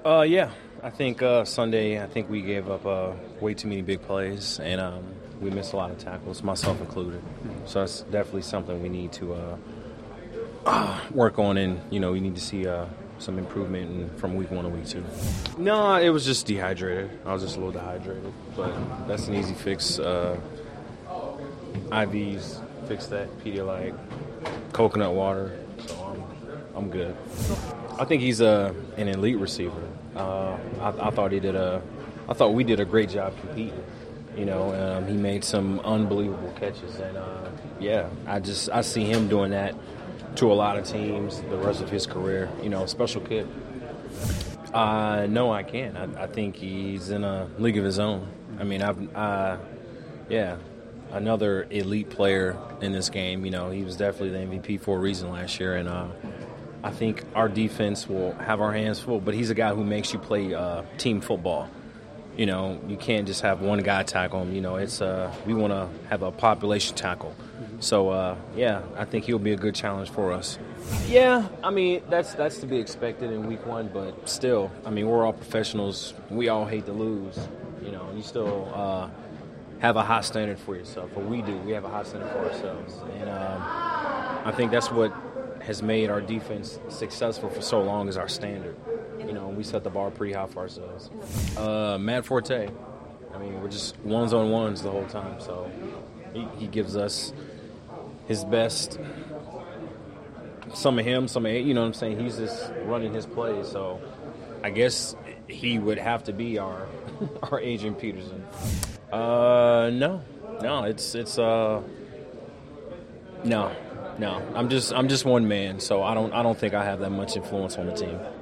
Yeah. I think Sunday, I think we gave up way too many big plays, and we missed a lot of tackles, myself included. So that's definitely something we need to work on, and, we need to see some improvement from week 1 to week 2. No, it was just dehydrated. I was just a little dehydrated, but that's an easy fix. IVs fix that, Pedialyte, coconut water, so I'm good. I think he's an elite receiver. I thought we did a great job competing. He made some unbelievable catches, and I see him doing that to a lot of teams the rest of his career. Special kid. No, I can't. I think he's in a league of his own. I mean, another elite player in this game. He was definitely the MVP for a reason last year, and I think our defense will have our hands full. But he's a guy who makes you play team football. You can't just have one guy tackle him. It's we want to have a population tackle. So I think he'll be a good challenge for us. Yeah, I mean that's to be expected in week 1, but still, I mean we're all professionals. We all hate to lose. You still have a high standard for yourself, or we do. We have a high standard for ourselves, and I think that's what has made our defense successful for so long is our standard. We set the bar pretty high for ourselves. Matt Forte. I mean, we're just ones-on-ones the whole time, so he gives us his best. Some of him, some of you know what I'm saying? He's just running his plays, so I guess he would have to be our Adrian Peterson. No, I'm just one man, so I don't think I have that much influence on the team.